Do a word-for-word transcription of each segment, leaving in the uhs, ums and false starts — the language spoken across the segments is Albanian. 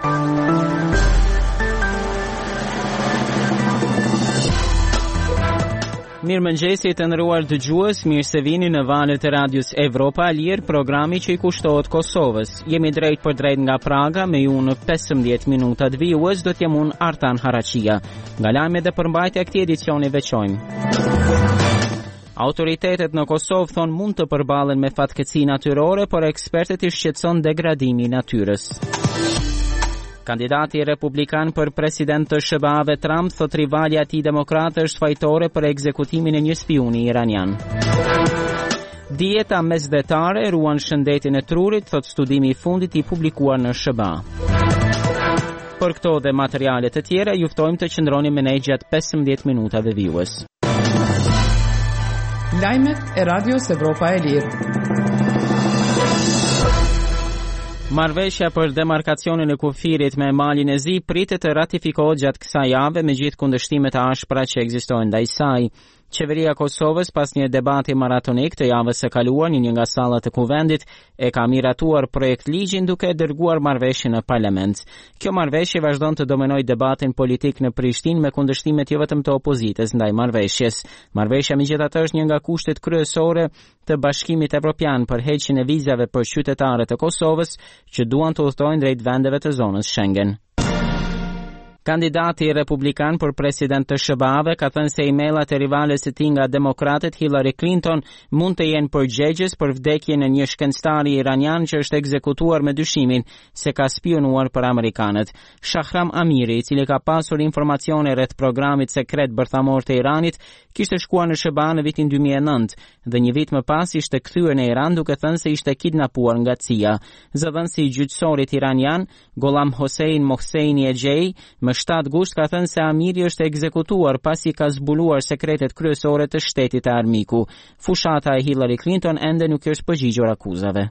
Mirë mëngjesi të nderuar dëgjues, mirë se vini në valët e radios Evropa e Lirë, programi që i kushtohet Kosovës. Jemi drejt për drejt nga Praga, me ju në pesëmbëdhjetë minutat vijues do t'jem unë Artan Haraqia. Nga lajmet dhe përmbajtja këtij edicioni veçojmë. Autoritetet në Kosovë thonë mund të përballen me fatkeqësi natyrore, por ekspertët i shqetëson degradimi i natyrës. Kandidati republikan për president të S B A-ve Trump thot rivalja e tij demokratë është fajtore për ekzekutimin e një spiuni iranian. Dieta mesdhetare ruan shëndetin e trurit, thot studimi i fundit i publikuar në S B A. Për këto dhe materialet të tjera, ju ftojmë të qëndroni me ne gjatë pesëmbëdhjetë minutave vijues. Lajmet e Radios Evropa e Lirë. Marrëveshja për demarkacionin e kufirit me Malin e Zi pritet të ratifikohet gjatë kësaj jave me gjithë kundërshtimet e ashpra që ekzistojnë ndaj saj. Qeveria e Kosovës pas një debati maratonik të javës së kaluar në një nga sallat e kuvendit e ka miratuar projekt ligjin duke dërguar marrëveshjen në parlament. Kjo marrëveshje vazhdon të dominojë debatin politik në Prishtinë me kundërshtimet jo vetëm të opozitës ndaj marrëveshjes. Marrëveshja megjithatë është një nga kushtet kryesore të Bashkimit Evropian për heqjen e vizave për qytetarët e Kosovës që duan të udhtojnë drejt vendeve të zonës Schengen. Kandidati republikan për president të S B A-ve ka thënë se emailat e rivales së tij nga demokratët Hillary Clinton mund të jenë përgjegjës për vdekjen e një shkencëtari iranian që është ekzekutuar me dyshimin se ka spionuar për amerikanët. Shahram Amiri, i cili ka pasur informacione rreth programit sekret bërthamor të Iranit, kishte shkuar në S B A në vitin dy mijë e nëntë dhe një vit më pas ishte kthyer në Iran duke thënë se ishte kidnapuar nga C I A. Zëdhënësi i gjyqësorit iranian, Golam Hossein Mohseni Ejei, më shtatë gusht ka thënë se Amiri është ekzekutuar pasi ka zbuluar sekretet kryesore të shtetit të armiku. Fushata e Hillary Clinton ende nuk është përgjigjur akuzave.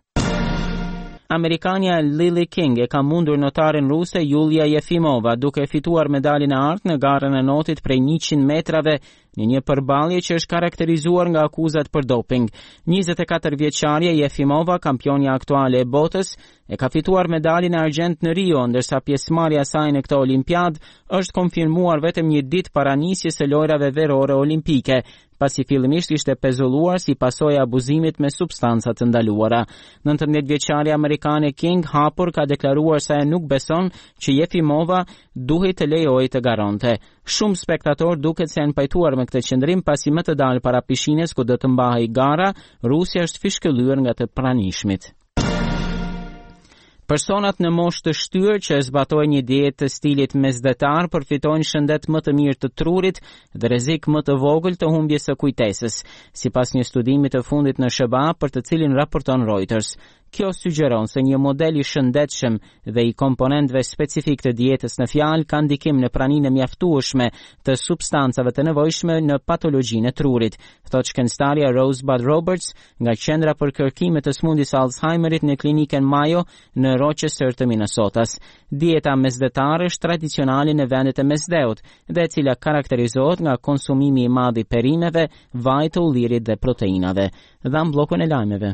Amerikania Lily King e ka mundur notaren ruse Yulia Jefimova duke fituar medaljen e artë në garën e notit prej njëqind metrave në një përballje që është karakterizuar nga akuzat për doping. njëzet e katër vjeçaria Jefimova, kampionja aktuale e botës, e ka fituar medaljen e argjend në Rio, ndërsa pjesëmarrja e saj në këtë olimpiadë është konfirmuar vetëm një ditë para nisjes së lojrave verore olimpike, pasi fillimisht ishte pezulluar si pasojë e abuzimit me substanca të ndaluara. nëntëmbëdhjetë vjeçaria amerikane King hapur ka deklaruar se nuk beson që Jefimova duhet të lejojë të garonte. Shumë spektatorë duket se janë pajtuar me këtë qendrim pasi më të dalë para pishines ku do të mbahej gara, Rusja është fishkëllyer nga të pranishmit. Personat në moshë të shtyrë që zbatojnë një dietë të stilit mesdhetar përfitojnë shëndet më të mirë të trurit dhe rrezik më të vogël të humbjes së kujtesës, sipas një studimi të fundit në S B A për të cilin raporton Reuters. Kjo sugjeron se një model i shëndetshëm dhe i komponentëve specifik të dietës në fjalë ka ndikim në praninë e mjaftueshme të substancave të nevojshme në patologjinë e trurit, thot shkencëtarja Rosebud Roberts nga Qendra për kërkime të smundjes Alzheimerit në klinikën Mayo në Rochester të Minnesotas. Dieta mesdhetare është tradicionale në vendet e mesdheut dhe e cila karakterizohet nga konsumimi i madh i perimeve, vaj të ullirit dhe proteinave. Dham bllokun e lajmeve.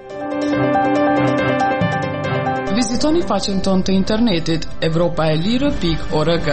Vizitoni faqen tonë të internetit evropaelire pikë org.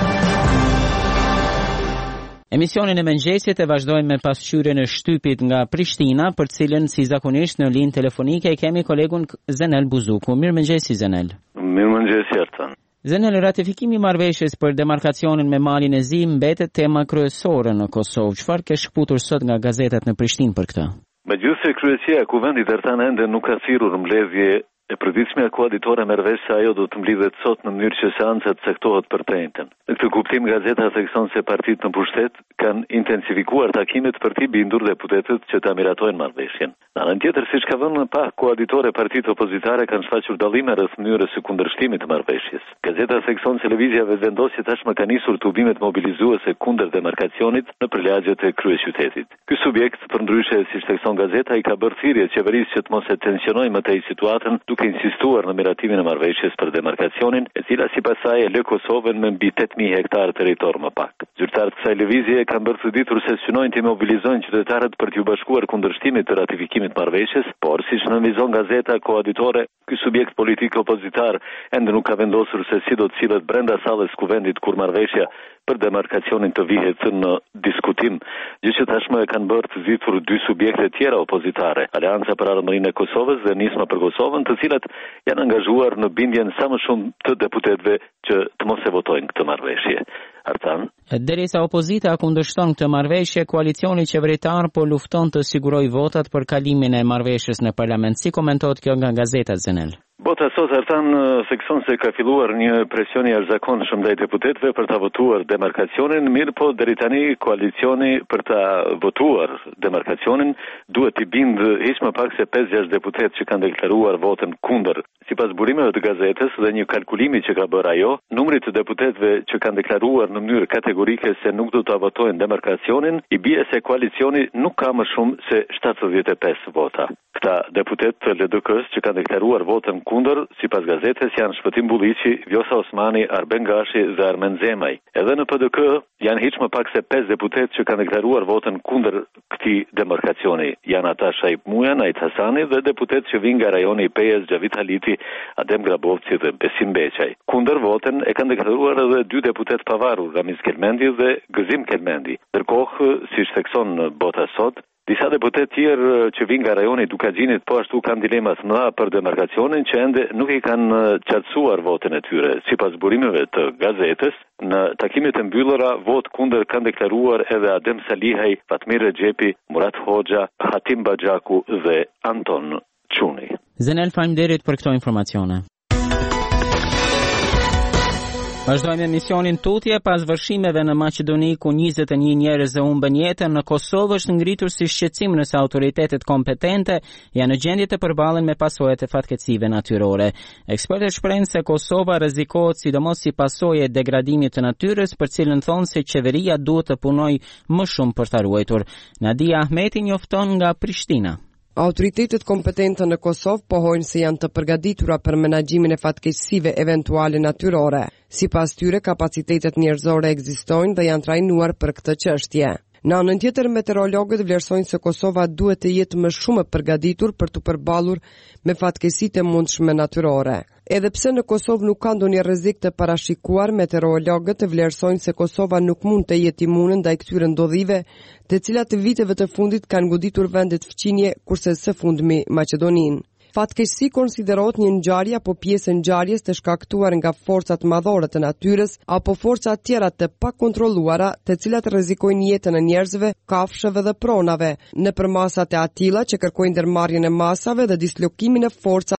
Emisionin e mëngjesit e vazhdojmë me pasqyrjen e shtypit nga Prishtina, për cilën si zakonisht në linjë telefonike kemi kolegun Zenel Buzuku. Mirëmëngjesi Zenel. Mirëmëngjesi Artan. Zenel, ratifikimi i marrëveshjes për demarkacionin me Malin e Zi mbetet tema kryesore në Kosovë. Çfarë ke shkputur sot nga gazetat në Prishtinë për këtë? Megjithëse kryesia e kuvendit Artan ende nuk ka thirrur mbledhje e përditshme akuaditore merr vesh se ajo do të mbledhet sot në mënyrë që seancat caktohet për të njëjtën. Në këtë kuptim gazeta thekson se partitë në pushtet kanë intensifikuar takimet për t'i bindur deputetët që ta miratojnë marrëveshjen. Në anën tjetër, siç ka vënë pa koaditore, partitë opozitare kanë shfaqur dallime rreth mënyrës së kundërshtimit të marrëveshjes. Gazeta thekson se lëvizjave vendosje tashmë ka nisur tubimet mobilizuese kundër demarkacionit në përlagjet e kryeqytetit. Ky subjekt, përndryshe siç thekson gazeta, i ka bërë thirrje qeverisë që të mos e tensionojë më tej situatën, duke insistuar në miratimin e marrëveshjes për demarkacionin, e cila sipas saj e lë Kosovën me mbi tetë mijë hektar territor më pak. Zyrtarët kësaj lëvizje kanë bërë të ditur se synojnë të mobilizojnë qytetarët për t'u bashkuar kundër shtimit të ratifikimit të marrëveshjes, por siç nënvizon gazeta koaditore, ky subjekt politik opozitar ende nuk ka vendosur se si do të sillet brenda sallës kuvendit kur marrëveshja për demarkacionin të vihet në diskutim, gjë që tashmë e kanë bërë të zgjidhur dy subjekte tjera opozitare, Aleanca për Ardhmërinë e Kosovës dhe Nisma për Kosovën, të cilat janë angazhuar në bindjen sa më shumë të deputetëve që të mos e votojnë këtë marrëveshje. Artan. Derisa opozita kundërshton këtë marrëveshje, koalicioni qeveritar po lufton të sigurojë votat për kalimin e marrëveshjes në parlament. Si komentohet kjo nga gazeta Zenel? Bota sot Artan thekson se ka filluar një presion i jashtëzakonshëm ndaj deputetëve për ta votuar demarkacionin, mirë po deri tani koalicioni për ta votuar demarkacionin duhet t'i bindë hiç më pak se pesë gjashtë deputetë që kanë deklaruar votën kundër. Sipas burimeve të gazetës dhe një kalkulimi që ka bërë ajo, numri të deputetëve që kanë deklaruar në mënyrë kategorike se nuk do ta votojnë demarkacionin, i bie se koalicioni nuk ka më shumë se shtatëdhjetë e pesë vota. Këta deputetë të L D K-s që kanë deklaruar votën kundër, sipas gazetës, janë Shpëtim Bulliqi, Vjosa Osmani, Arben Gashi dhe Armen Zemaj. Edhe në P D K janë hiç më pak se pesë deputetë që kanë deklaruar votën kundër këtij demarkacioni. Janë ata Shaip Muja, Najt Hasani dhe deputetë që vinë nga rajoni i Pejës, Xhavit Haliti, Adem Grabovci dhe Besim Beqaj. Kundër votën e kanë deklaruar edhe dy deputetë pavarur, Ramiz Kelmendi dhe Gëzim Kelmendi. Ndërkohë, siç thekson Bota sot, disa deputetë tjerë që vinë nga rajoni i Dukaxhinit po ashtu kanë dilema të mëdha për demarkacionin që ende nuk i kanë qartësuar votën e tyre. Sipas burimeve të gazetës, në takimet e mbyllura vot kundër kanë deklaruar edhe Adem Salihaj, Fatmir Rexhepi, Murat Hoxha, Hatim Baxhaku dhe Anton Çuni. Zenel, faleminderit për këto informacione. Vazhdojmë emisionin tutje. Pas vërshimeve në Maqedoni ku njëzet e një njerëz e humbën jetën, në Kosovë është ngritur si shqetësim nëse autoritetet kompetente janë në gjendje të përballen me pasojat e fatkeqësive natyrore. Ekspertët shprehin se Kosova rrezikohet sidomos si pasojë e degradimit të natyrës, për cilën thonë se qeveria duhet të punojë më shumë për ta ruajtur. Nadia Ahmeti njofton nga Prishtina. Autoritetet kompetente në Kosovë pohojnë se janë të përgatitura për menaxhimin e fatkeqësive eventuale natyrore. Sipas tyre, kapacitetet njerëzore ekzistojnë dhe janë trajnuar për këtë çështje. Në anën tjetër, meteorologët vlerësojnë se Kosova duhet të jetë më shumë e përgatitur për të përballur me fatkeqësitë e mundshme natyrore. Edhe pse në Kosovë nuk ka ndonjë rrezik të parashikuar, meteorologët vlerësojnë se Kosova nuk mund të jetë imune ndaj këtyre ndodhive, të cilat viteve të fundit kanë goditur vendet fqinje, kurse së fundmi Maqedoninë. Fatkeqësi konsiderohet një ngjarje apo pjesë e ngjarjes të shkaktuar nga forcat madhore të natyrës apo forca tjera të pakontrolluara, të cilat rrezikojnë jetën e njerëzve, kafshëve dhe pronave, nëpër masat e atilla që kërkojnë ndërmarrjen e masave dhe dislokimin e forcave